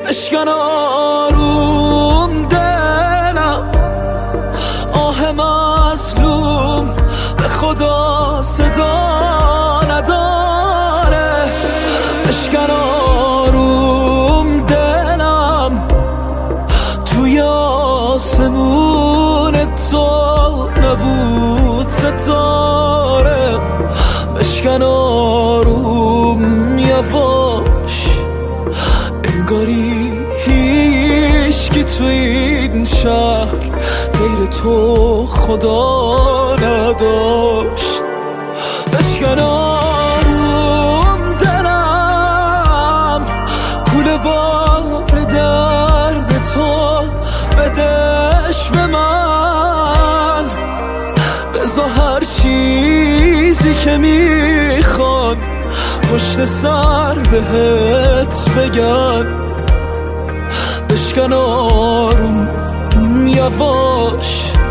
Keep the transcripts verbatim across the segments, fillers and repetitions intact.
بشکن آروم دلم، آه مظلوم به خدا صدا نداره. بشکن آروم دلم، توی آسمون تو نبود ستاره. بشکن آروم یواش، انگاری هیچکی تو این شهر غیر تو خدا نداشت. بشکن آروم دلم، کوله بار درد تو بدش به من. بذار هر چیزی که میخوان پشت سر بهت بگن. بشکن آروم یواش،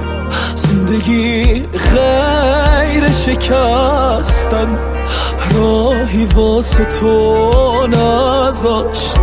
زندگی غیر شکستن راهی واسه تو نذاشت.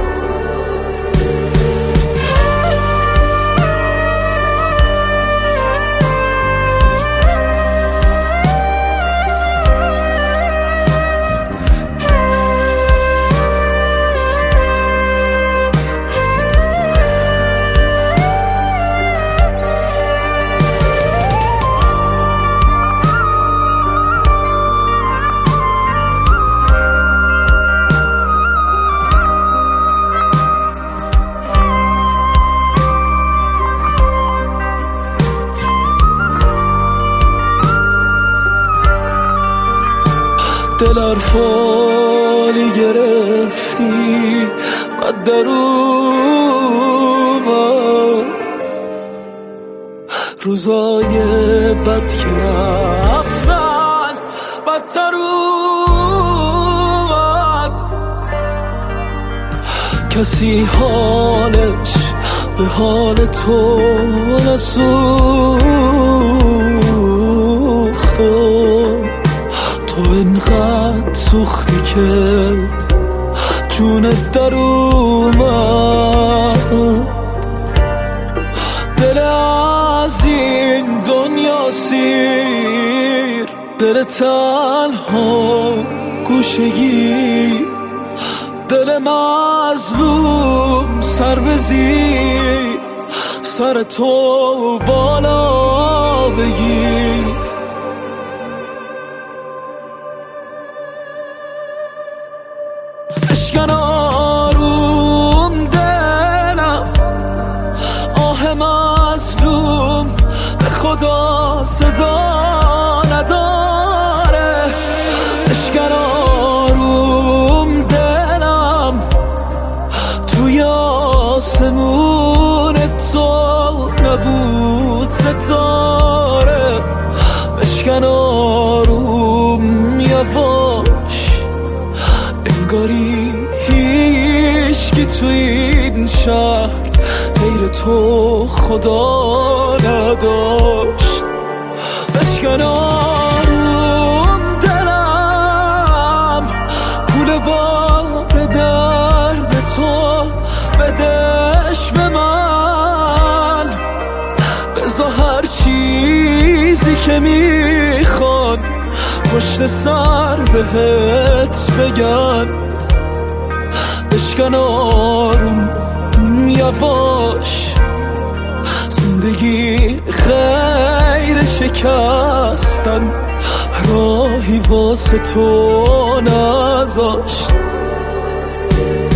دل ارفالی گرفتی بد در اومد، روزای بد که رفتن بدتر اومد. کسی حالش به حال تو نسوخت، تو اینقدر سوختی که جونت در اومد. دل از این دنیا سیر، دل تنها گوشگی، دل مظلوم سر بزیر، سر تو بالا بگیر. بشکن آروم دلم، آه مظلوم به خدا صدا نداره. بشکن آروم دلم، توی آسمون تو نبود ستاره. بشکن آروم یواش، انگاری هیچکی تو این شهر غیر تو خدا نداشت. بشکن آروم دلم، کوله بار درد تو بدش به من. بذار هر چیزی که میخوان پشت سر بهت بگن. بشکن آروم یواش، زندگی غیر شکستن راهی واسه تو نذاشت.